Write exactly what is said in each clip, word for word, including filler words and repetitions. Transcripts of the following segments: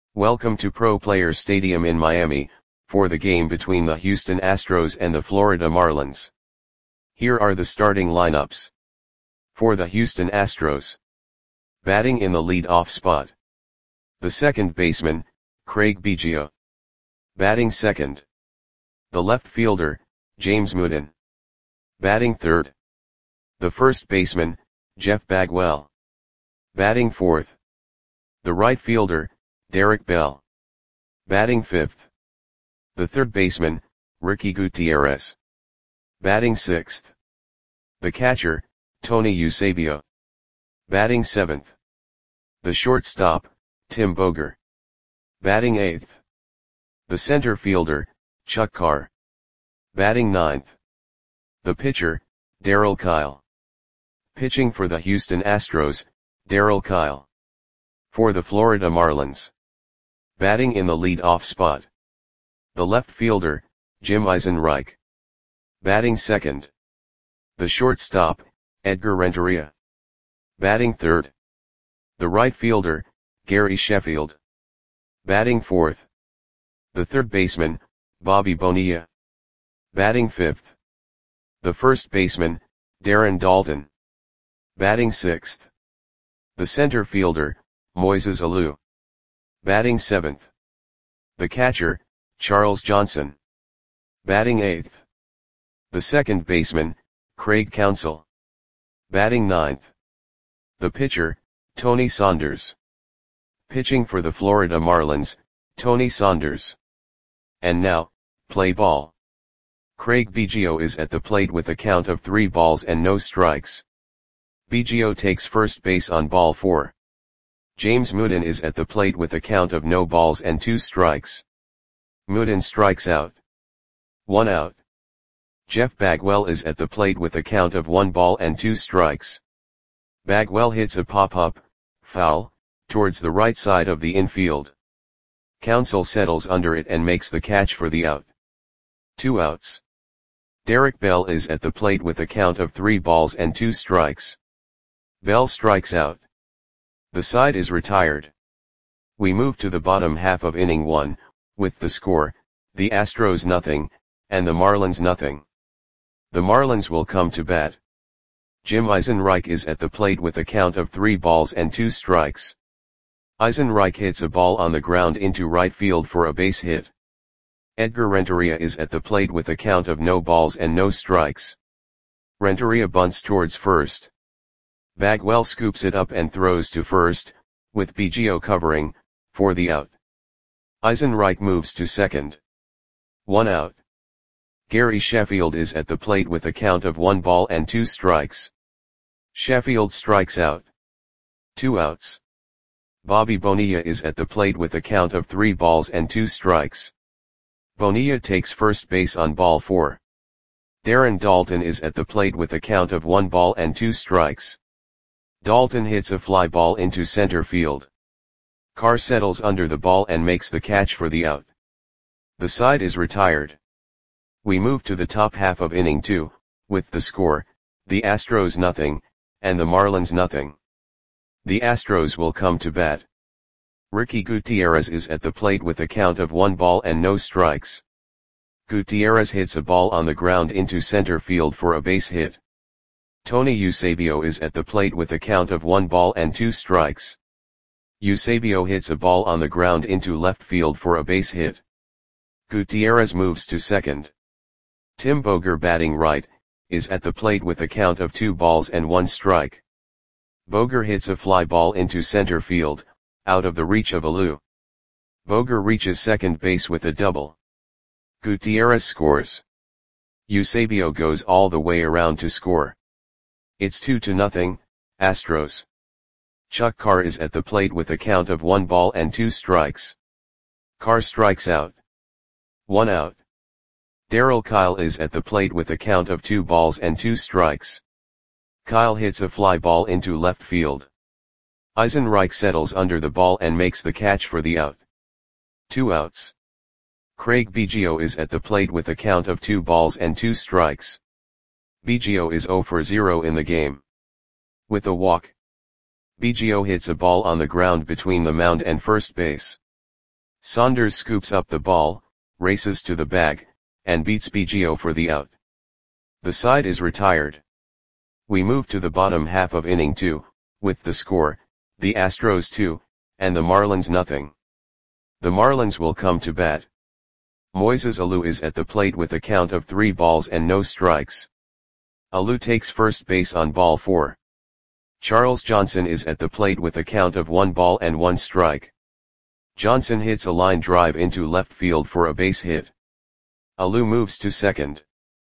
Welcome to Pro Players Stadium in Miami, for the game between the Houston Astros and the Florida Marlins. Here are the starting lineups. For the Houston Astros. Batting in the lead-off spot. The second baseman, Craig Biggio. Batting second. The left fielder, James Mooden. Batting third. The first baseman, Jeff Bagwell. Batting fourth. The right fielder, Derek Bell. Batting fifth. The third baseman, Ricky Gutierrez. Batting sixth. The catcher, Tony Eusebio. Batting seventh. The shortstop, Tim Boger. Batting eighth. The center fielder, Chuck Carr. Batting ninth. The pitcher, Darryl Kile. Pitching for the Houston Astros, Darryl Kile. For the Florida Marlins. Batting in the lead-off spot. The left fielder, Jim Eisenreich. Batting second. The shortstop, Edgar Renteria. Batting third. The right fielder, Gary Sheffield. Batting fourth. The third baseman, Bobby Bonilla. Batting fifth. The first baseman, Darren Daulton. Batting sixth. The center fielder, Moises Alou. Batting seventh. The catcher, Charles Johnson. Batting eighth. The second baseman, Craig Counsell. Batting ninth. The pitcher, Tony Saunders. Pitching for the Florida Marlins, Tony Saunders. And now, play ball. Craig Biggio is at the plate with a count of three balls and no strikes. Biggio takes first base on ball four. James Mooden is at the plate with a count of no balls and two strikes. Mooden strikes out. One out. Jeff Bagwell is at the plate with a count of one ball and two strikes. Bagwell hits a pop-up, foul, towards the right side of the infield. Counsell settles under it and makes the catch for the out. Two outs. Derek Bell is at the plate with a count of three balls and two strikes. Bell strikes out. The side is retired. We move to the bottom half of inning one, with the score, the Astros nothing, and the Marlins nothing. The Marlins will come to bat. Jim Eisenreich is at the plate with a count of three balls and two strikes. Eisenreich hits a ball on the ground into right field for a base hit. Edgar Renteria is at the plate with a count of no balls and no strikes. Renteria bunts towards first. Bagwell scoops it up and throws to first, with Biggio covering, for the out. Eisenreich moves to second. One out. Gary Sheffield is at the plate with a count of one ball and two strikes. Sheffield strikes out. Two outs. Bobby Bonilla is at the plate with a count of three balls and two strikes. Bonilla takes first base on ball four. Darren Daulton is at the plate with a count of one ball and two strikes. Daulton hits a fly ball into center field. Carr settles under the ball and makes the catch for the out. The side is retired. We move to the top half of inning two, with the score, the Astros nothing, and the Marlins nothing. The Astros will come to bat. Ricky Gutierrez is at the plate with a count of one ball and no strikes. Gutierrez hits a ball on the ground into center field for a base hit. Tony Eusebio is at the plate with a count of one ball and two strikes. Eusebio hits a ball on the ground into left field for a base hit. Gutierrez moves to second. Tim Boger, batting right, is at the plate with a count of two balls and one strike. Boger hits a fly ball into center field, out of the reach of Alou. Boger reaches second base with a double. Gutierrez scores. Eusebio goes all the way around to score. It's two to nothing, Astros. Chuck Carr is at the plate with a count of one ball and two strikes. Carr strikes out. One out. Darryl Kile is at the plate with a count of two balls and two strikes. Kile hits a fly ball into left field. Eisenreich settles under the ball and makes the catch for the out. Two outs. Craig Biggio is at the plate with a count of two balls and two strikes. Biggio is zero for zero in the game. With a walk. Biggio hits a ball on the ground between the mound and first base. Saunders scoops up the ball, races to the bag, and beats Biggio for the out. The side is retired. We move to the bottom half of inning two, with the score, the Astros two, and the Marlins nothing. The Marlins will come to bat. Moises Alou is at the plate with a count of three balls and no strikes. Alou takes first base on ball four. Charles Johnson is at the plate with a count of one ball and one strike. Johnson hits a line drive into left field for a base hit. Alou moves to second.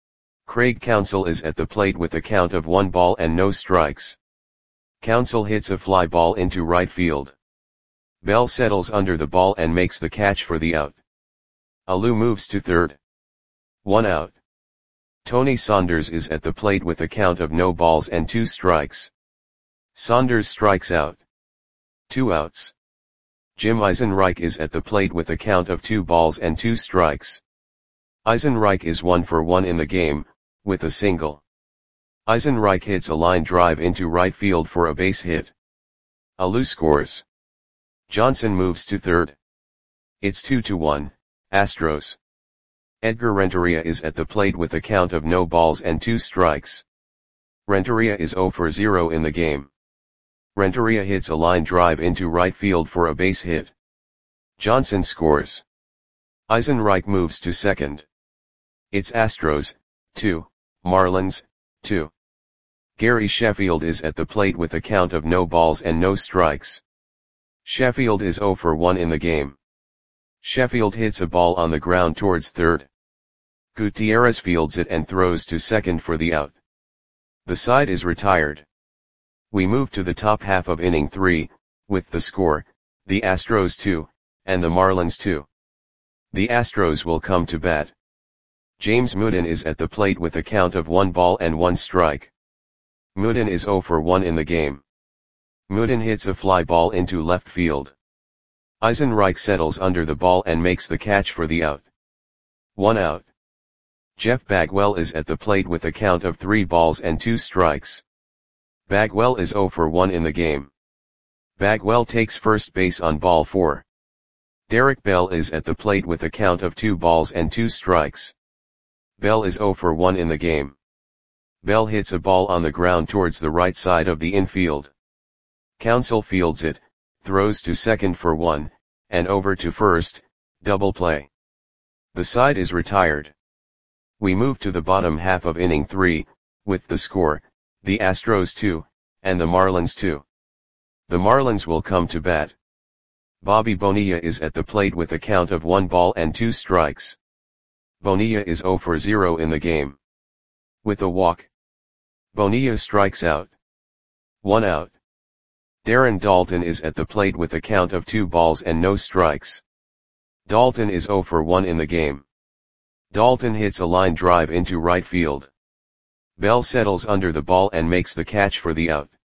Craig Counsell is at the plate with a count of one ball and no strikes. Counsell hits a fly ball into right field. Bell settles under the ball and makes the catch for the out. Alou moves to third. One out. Tony Saunders is at the plate with a count of no balls and two strikes. Saunders strikes out. Two outs. Jim Eisenreich is at the plate with a count of two balls and two strikes. Eisenreich is one for one in the game, with a single. Eisenreich hits a line drive into right field for a base hit. Alou scores. Johnson moves to third. It's two to one, Astros. Edgar Renteria is at the plate with a count of no balls and two strikes. Renteria is zero for zero in the game. Renteria hits a line drive into right field for a base hit. Johnson scores. Eisenreich moves to second. It's Astros, two, Marlins, two. Gary Sheffield is at the plate with a count of no balls and no strikes. Sheffield is zero for one in the game. Sheffield hits a ball on the ground towards third. Gutierrez fields it and throws to second for the out. The side is retired. We move to the top half of inning three, with the score, the Astros two, and the Marlins two. The Astros will come to bat. James Mooden is at the plate with a count of one ball and one strike. Mooden is zero for one in the game. Mooden hits a fly ball into left field. Eisenreich settles under the ball and makes the catch for the out. One out. Jeff Bagwell is at the plate with a count of three balls and two strikes. Bagwell is zero for one in the game. Bagwell takes first base on ball four. Derek Bell is at the plate with a count of two balls and two strikes. Bell is zero for one in the game. Bell hits a ball on the ground towards the right side of the infield. Counsell fields it, throws to second for one, and over to first, double play. The side is retired. We move to the bottom half of inning three, with the score, the Astros two, and the Marlins two. The Marlins will come to bat. Bobby Bonilla is at the plate with a count of one ball and two strikes. Bonilla is zero for zero in the game. With a walk. Bonilla strikes out. One out. Darren Daulton is at the plate with a count of two balls and no strikes. Daulton is zero for one in the game. Daulton hits a line drive into right field. Bell settles under the ball and makes the catch for the out.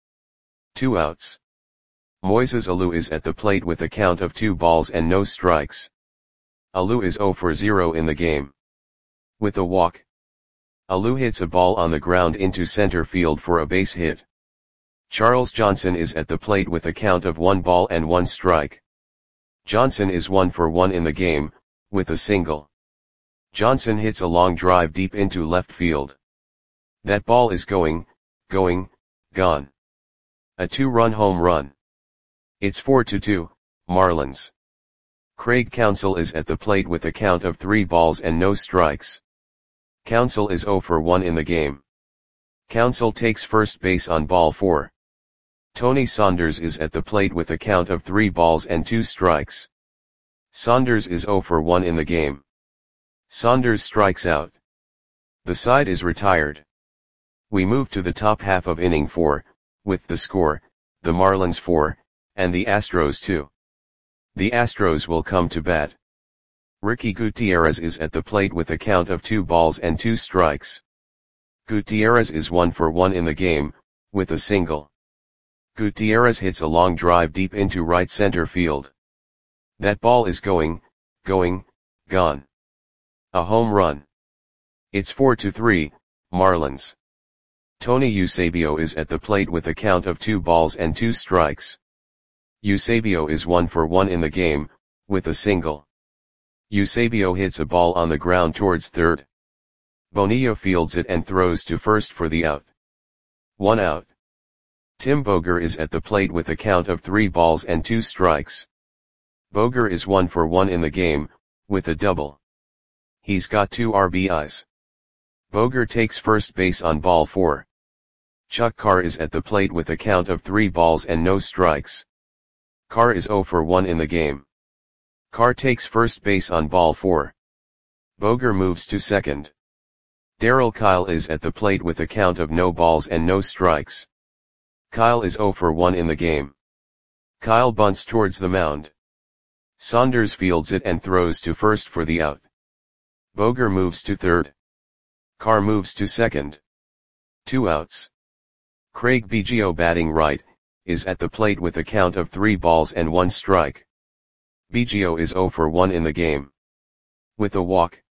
Two outs. Moises Alou is at the plate with a count of two balls and no strikes. Alou is zero for zero in the game. With a walk. Alou hits a ball on the ground into center field for a base hit. Charles Johnson is at the plate with a count of one ball and one strike. Johnson is one for one in the game, with a single. Johnson hits a long drive deep into left field. That ball is going, going, gone. A two-run home run. It's four to two, Marlins. Craig Counsell is at the plate with a count of three balls and no strikes. Counsell is zero for one in the game. Counsell takes first base on ball four. Tony Saunders is at the plate with a count of three balls and two strikes. Saunders is zero for one in the game. Saunders strikes out. The side is retired. We move to the top half of inning four, with the score, the Marlins four, and the Astros two. The Astros will come to bat. Ricky Gutierrez is at the plate with a count of two balls and two strikes. Gutierrez is one for one in the game, with a single. Gutierrez hits a long drive deep into right center field. That ball is going, going, gone. A home run. It's four to three, Marlins. Tony Eusebio is at the plate with a count of two balls and two strikes. Eusebio is one for one in the game, with a single. Eusebio hits a ball on the ground towards third. Bonilla fields it and throws to first for the out. One out. Tim Boger is at the plate with a count of three balls and two strikes. Boger is one for one in the game, with a double. He's got two R B Is. Boger takes first base on ball four. Chuck Carr is at the plate with a count of three balls and no strikes. Carr is zero for one in the game. Carr takes first base on ball four. Boger moves to second. Darryl Kile is at the plate with a count of no balls and no strikes. Kile is zero for one in the game. Kile bunts towards the mound. Saunders fields it and throws to first for the out. Boger moves to third. Carr moves to second. Two outs. Craig Biggio, batting right, is at the plate with a count of three balls and one strike. Biggio is zero for one in the game. With a walk.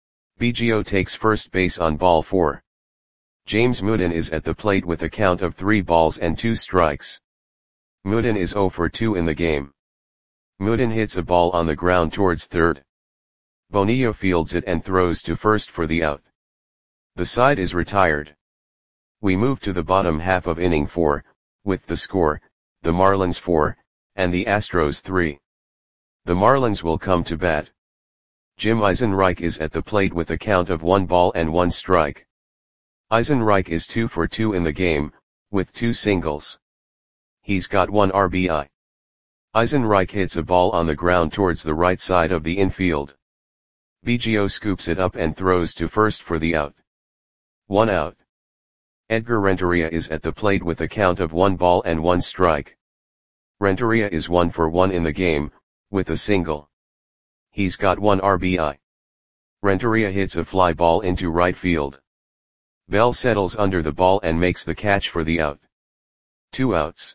Biggio takes first base on ball four. James Mooden is at the plate with a count of three balls and two strikes. Mooden is zero for two in the game. Mooden hits a ball on the ground towards third. Bonilla fields it and throws to first for the out. The side is retired. We move to the bottom half of inning four, with the score, the Marlins four, and the Astros three. The Marlins will come to bat. Jim Eisenreich is at the plate with a count of one ball and one strike. Eisenreich is two for two in the game, with two singles. He's got one R B I. Eisenreich hits a ball on the ground towards the right side of the infield. Biggio scoops it up and throws to first for the out. One out. Edgar Renteria is at the plate with a count of one ball and one strike. Renteria is one for one in the game, with a single. He's got one R B I. Renteria hits a fly ball into right field. Bell settles under the ball and makes the catch for the out. Two outs.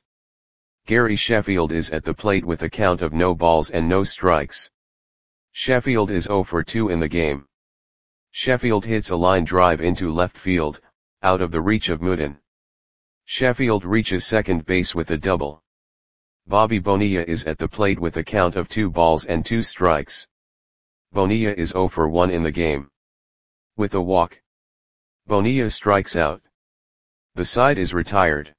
Gary Sheffield is at the plate with a count of no balls and no strikes. Sheffield is zero for two in the game. Sheffield hits a line drive into left field, out of the reach of Mooden. Sheffield reaches second base with a double. Bobby Bonilla is at the plate with a count of two balls and two strikes. Bonilla is zero for one in the game. With a walk. Bonilla strikes out. The side is retired.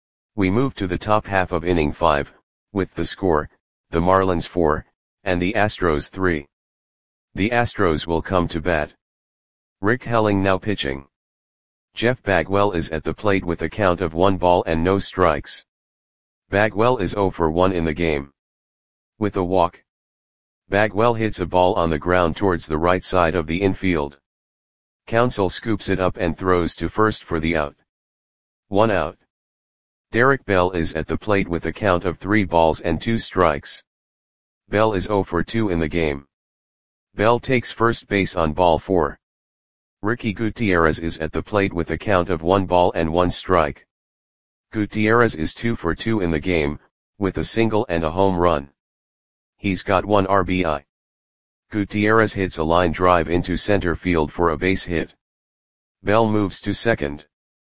We move to the top half of inning five, with the score, the Marlins four, and the Astros three. The Astros will come to bat. Rick Helling now pitching. Jeff Bagwell is at the plate with a count of one ball and no strikes. Bagwell is zero for one in the game. With a walk. Bagwell hits a ball on the ground towards the right side of the infield. Counsell scoops it up and throws to first for the out. One out. Derek Bell is at the plate with a count of three balls and two strikes. Bell is zero for two in the game. Bell takes first base on ball four. Ricky Gutierrez is at the plate with a count of one ball and one strike. Gutierrez is two for two in the game, with a single and a home run. He's got one R B I. Gutierrez hits a line drive into center field for a base hit. Bell moves to second.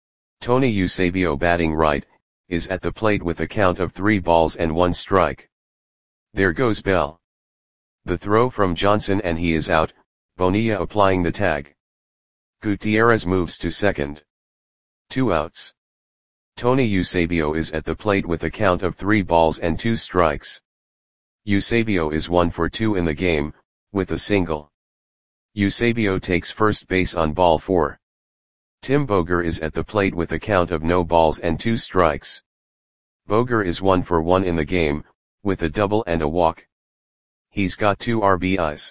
Tony Eusebio, batting right, is at the plate with a count of three balls and one strike. There goes Bell. The throw from Johnson and he is out, Bonilla applying the tag. Gutierrez moves to second. Two outs. Tony Eusebio is at the plate with a count of three balls and two strikes. Eusebio is one for two in the game, with a single. Eusebio takes first base on ball four. Tim Boger is at the plate with a count of no balls and two strikes. Boger is one for one in the game, with a double and a walk. He's got two R B Is.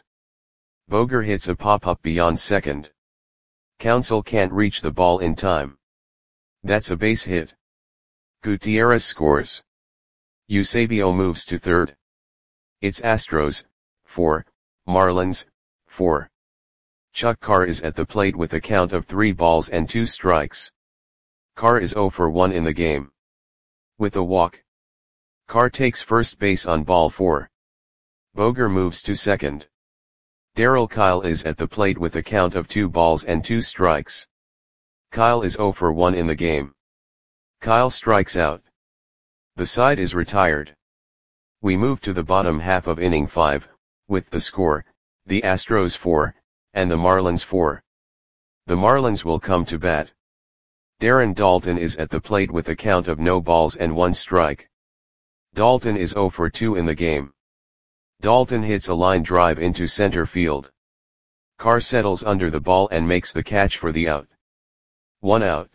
Boger hits a pop-up beyond second. Counsell can't reach the ball in time. That's a base hit. Gutierrez scores. Eusebio moves to third. It's Astros, four, Marlins, four. Chuck Carr is at the plate with a count of three balls and two strikes. Carr is zero for one in the game. With a walk. Carr takes first base on ball four. Boger moves to second. Darryl Kile is at the plate with a count of two balls and two strikes. Kile is zero for one in the game. Kile strikes out. The side is retired. We move to the bottom half of inning five, with the score, the Astros four, and the Marlins four. The Marlins will come to bat. Darren Daulton is at the plate with a count of no balls and one strike. Daulton is oh for two in the game. Daulton hits a line drive into center field. Carr settles under the ball and makes the catch for the out. One out.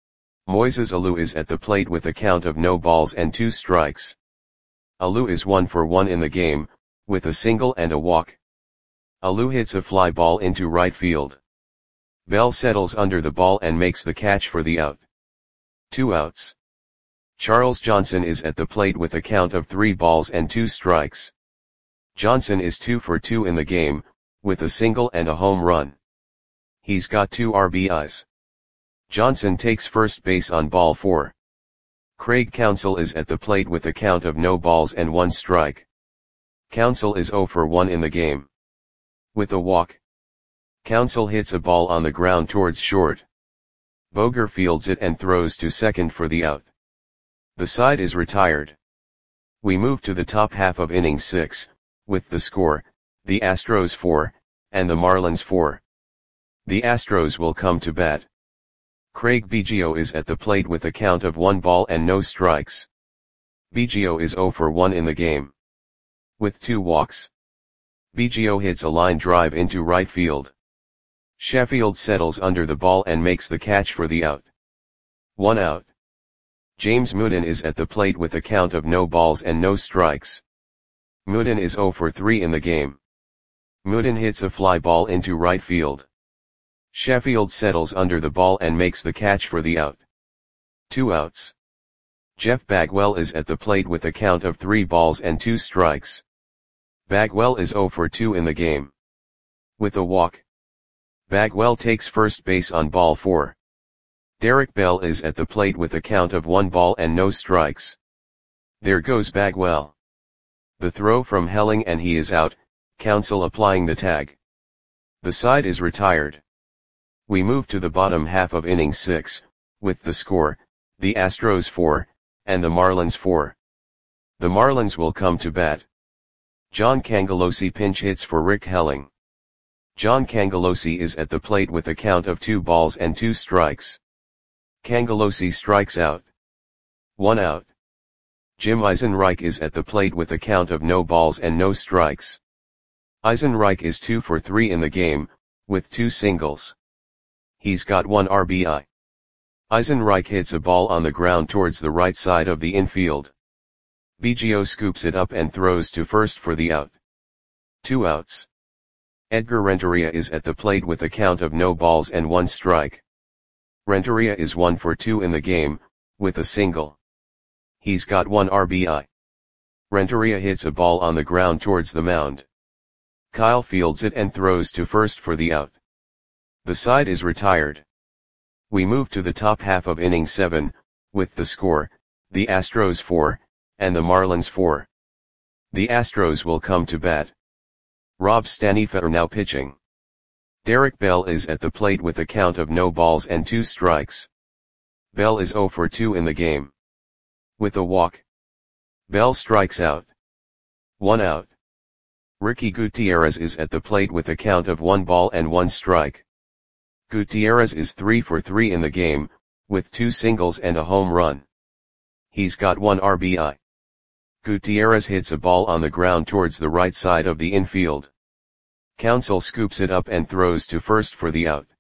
Moises Alou is at the plate with a count of no balls and two strikes. Alou is one for one in the game, with a single and a walk. Alou hits a fly ball into right field. Bell settles under the ball and makes the catch for the out. Two outs. Charles Johnson is at the plate with a count of three balls and two strikes. Johnson is two for two in the game, with a single and a home run. He's got two R B Is. Johnson takes first base on ball four. Craig Counsell is at the plate with a count of no balls and one strike. Counsell is oh for one in the game. With a walk. Counsell hits a ball on the ground towards short. Boger fields it and throws to second for the out. The side is retired. We move to the top half of inning six, with the score, the Astros four, and the Marlins four. The Astros will come to bat. Craig Biggio is at the plate with a count of one ball and no strikes. Biggio is oh for one in the game. With two walks. Biggio hits a line drive into right field. Sheffield settles under the ball and makes the catch for the out. One out. James Mooden is at the plate with a count of no balls and no strikes. Mooden is oh for three in the game. Mooden hits a fly ball into right field. Sheffield settles under the ball and makes the catch for the out. Two outs. Jeff Bagwell is at the plate with a count of three balls and two strikes. Bagwell is oh for two in the game. With a walk. Bagwell takes first base on ball four. Derek Bell is at the plate with a count of one ball and no strikes. There goes Bagwell. The throw from Helling and he is out, Counsell applying the tag. The side is retired. We move to the bottom half of inning six, with the score, the Astros four, and the Marlins four. The Marlins will come to bat. John Cangelosi pinch hits for Rick Helling. John Cangelosi is at the plate with a count of two balls and two strikes. Cangelosi strikes out. One out. Jim Eisenreich is at the plate with a count of no balls and no strikes. Eisenreich is two for three in the game, with two singles. He's got one R B I. Eisenreich hits a ball on the ground towards the right side of the infield. Biggio scoops it up and throws to first for the out. Two outs. Edgar Renteria is at the plate with a count of no balls and one strike. Renteria is one for two in the game, with a single. He's got one R B I. Renteria hits a ball on the ground towards the mound. Kyle fields it and throws to first for the out. The side is retired. We move to the top half of inning seven, with the score, the Astros four, and the Marlins four. The Astros will come to bat. Rob Stanifer now pitching. Derek Bell is at the plate with a count of no balls and two strikes. Bell is oh for two in the game. With a walk. Bell strikes out. One out. Ricky Gutierrez is at the plate with a count of one ball and one strike. Gutierrez is three for three in the game, with two singles and a home run. He's got one R B I. Gutierrez hits a ball on the ground towards the right side of the infield. Counsell scoops it up and throws to first for the out.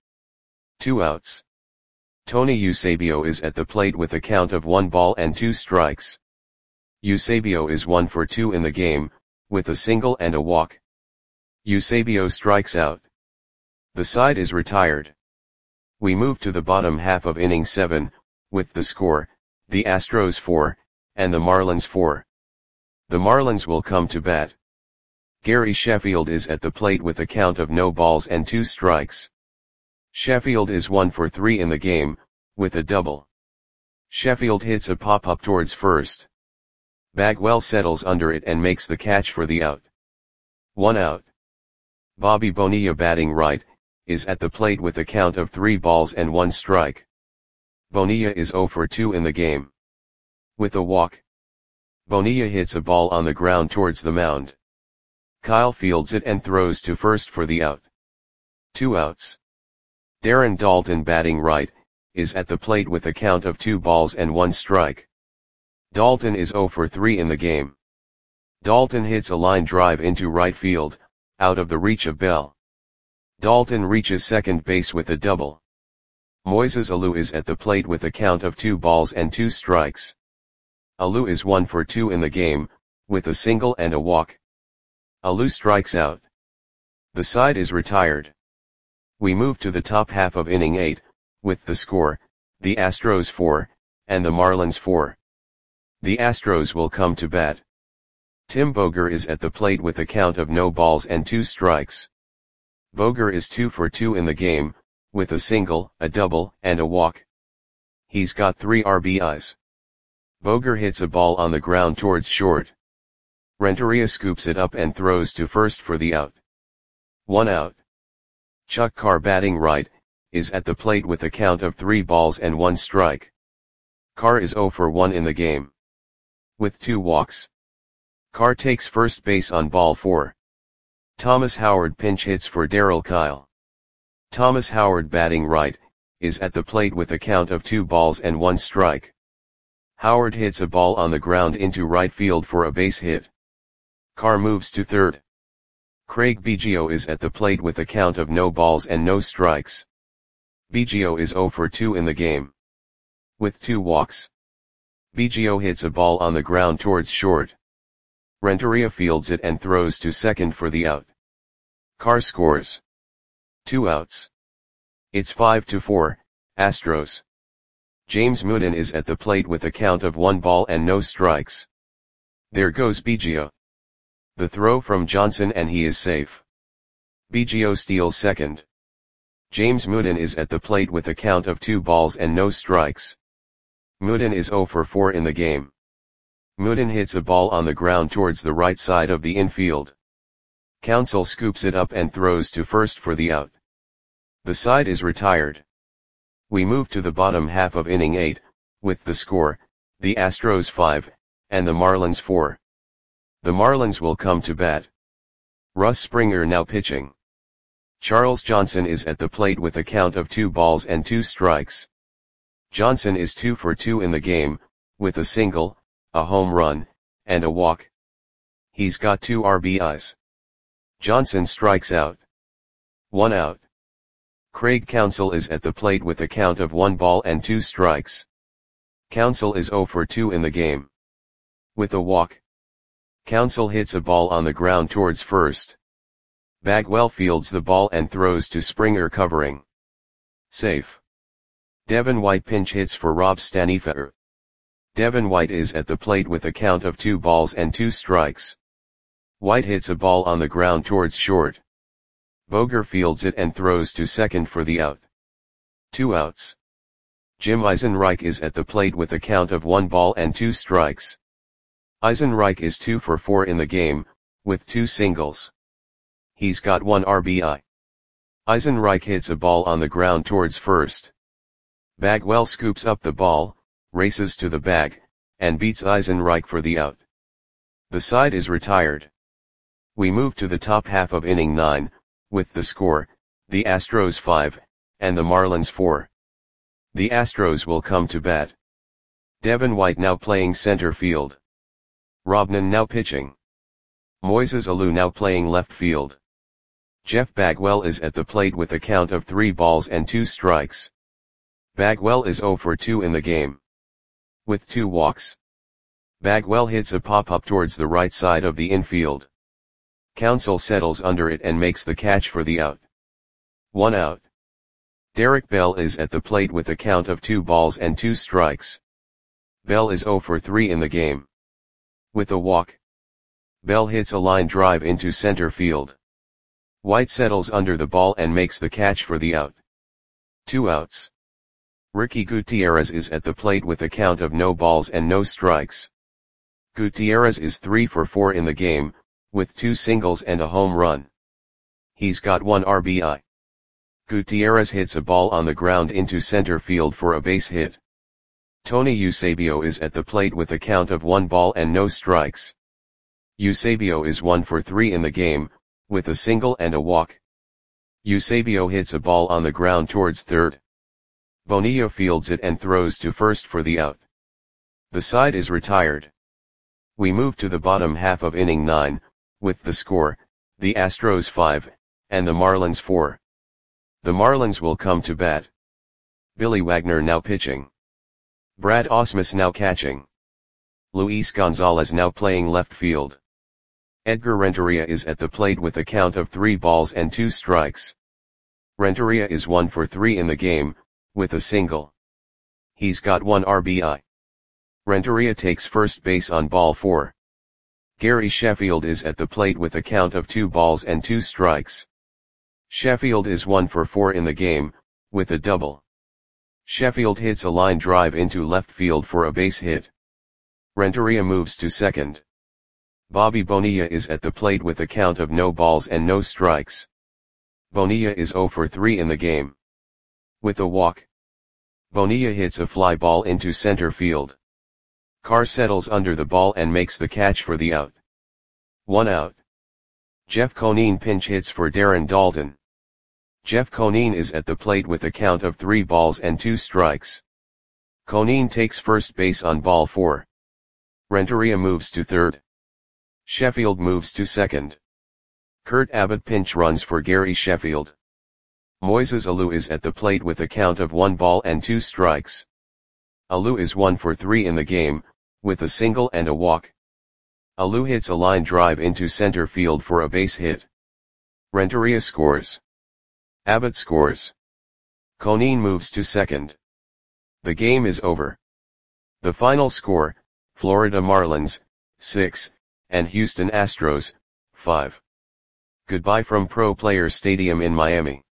Two outs. Tony Eusebio is at the plate with a count of one ball and two strikes. Eusebio is one for two in the game, with a single and a walk. Eusebio strikes out. The side is retired. We move to the bottom half of inning seven, with the score, the Astros four, and the Marlins four. The Marlins will come to bat. Gary Sheffield is at the plate with a count of no balls and two strikes. Sheffield is one for three in the game, with a double. Sheffield hits a pop-up towards first. Bagwell settles under it and makes the catch for the out. One out. Bobby Bonilla batting right, is at the plate with a count of three balls and one strike. Bonilla is oh for two in the game. With a walk. Bonilla hits a ball on the ground towards the mound. Kyle fields it and throws to first for the out. Two outs. Darren Daulton, batting right, is at the plate with a count of two balls and one strike. Daulton is oh for three in the game. Daulton hits a line drive into right field, out of the reach of Bell. Daulton reaches second base with a double. Moises Alou is at the plate with a count of two balls and two strikes. Alou is one for two in the game, with a single and a walk. Alou strikes out. The side is retired. We move to the top half of inning eight, with the score, the Astros four, and the Marlins four. The Astros will come to bat. Tim Boger is at the plate with a count of no balls and two strikes. Boger is two for two in the game, with a single, a double, and a walk. He's got three R B Is. Boger hits a ball on the ground towards short. Renteria scoops it up and throws to first for the out. One out. Chuck Carr, batting right, is at the plate with a count of three balls and one strike. Carr is oh for one in the game. With two walks. Carr takes first base on ball four. Thomas Howard pinch hits for Darryl Kile. Thomas Howard, batting right, is at the plate with a count of two balls and one strike. Howard hits a ball on the ground into right field for a base hit. Carr moves to third. Craig Biggio is at the plate with a count of no balls and no strikes. Biggio is oh for two in the game. With two walks. Biggio hits a ball on the ground towards short. Renteria fields it and throws to second for the out. Carr scores. Two outs. It's five to four, Astros. James Mooden is at the plate with a count of one ball and no strikes. There goes Biggio. The throw from Johnson and he is safe. Biggio steals second. James Mooden is at the plate with a count of two balls and no strikes. Mooden is oh for four in the game. Mooden hits a ball on the ground towards the right side of the infield. Counsell scoops it up and throws to first for the out. The side is retired. We move to the bottom half of inning eight, with the score, the Astros five, and the Marlins four. The Marlins will come to bat. Russ Springer now pitching. Charles Johnson is at the plate with a count of two balls and two strikes. Johnson is two for two in the game, with a single, a home run, and a walk. He's got two R B Is. Johnson strikes out. One out. Craig Counsell is at the plate with a count of one ball and two strikes. Counsell is oh for two in the game. With a walk. Counsell hits a ball on the ground towards first. Bagwell fields the ball and throws to Springer covering. Safe. Devin White pinch hits for Rob Stanifer. Devin White is at the plate with a count of two balls and two strikes. White hits a ball on the ground towards short. Boger fields it and throws to second for the out. Two outs. Jim Eisenreich is at the plate with a count of one ball and two strikes. Eisenreich is two for four in the game, with two singles. He's got one R B I. Eisenreich hits a ball on the ground towards first. Bagwell scoops up the ball, races to the bag, and beats Eisenreich for the out. The side is retired. We move to the top half of inning nine, with the score, the Astros five, and the Marlins four. The Astros will come to bat. Devin White now playing center field. Robnan now pitching. Moises Alou now playing left field. Jeff Bagwell is at the plate with a count of three balls and two strikes. Bagwell is oh for two in the game. With two walks. Bagwell hits a pop-up towards the right side of the infield. Counsell settles under it and makes the catch for the out. One out. Derek Bell is at the plate with a count of two balls and two strikes. Bell is oh for three in the game. With a walk. Bell hits a line drive into center field. White settles under the ball and makes the catch for the out. Two outs. Ricky Gutierrez is at the plate with a count of no balls and no strikes. Gutierrez is three for four in the game, with two singles and a home run. He's got one R B I. Gutierrez hits a ball on the ground into center field for a base hit. Tony Eusebio is at the plate with a count of one ball and no strikes. Eusebio is one for three in the game, with a single and a walk. Eusebio hits a ball on the ground towards third. Bonilla fields it and throws to first for the out. The side is retired. We move to the bottom half of inning nine, with the score, the Astros five, and the Marlins four. The Marlins will come to bat. Billy Wagner now pitching. Brad Ausmus now catching. Luis Gonzalez now playing left field. Edgar Renteria is at the plate with a count of three balls and two strikes. Renteria is one for three in the game, with a single. He's got one R B I. Renteria takes first base on ball four. Gary Sheffield is at the plate with a count of two balls and two strikes. Sheffield is one for four in the game, with a double. Sheffield hits a line drive into left field for a base hit. Renteria moves to second. Bobby Bonilla is at the plate with a count of no balls and no strikes. Bonilla is zero for three in the game. With a walk. Bonilla hits a fly ball into center field. Carr settles under the ball and makes the catch for the out. One out. Jeff Conine pinch hits for Darren Daulton. Jeff Conine is at the plate with a count of three balls and two strikes. Conine takes first base on ball four. Renteria moves to third. Sheffield moves to second. Kurt Abbott pinch runs for Gary Sheffield. Moises Alou is at the plate with a count of one ball and two strikes. Alou is one for three in the game, with a single and a walk. Alou hits a line drive into center field for a base hit. Renteria scores. Abbott scores. Conine moves to second. The game is over. The final score, Florida Marlins, six, and Houston Astros, five. Goodbye from Pro Players Stadium in Miami.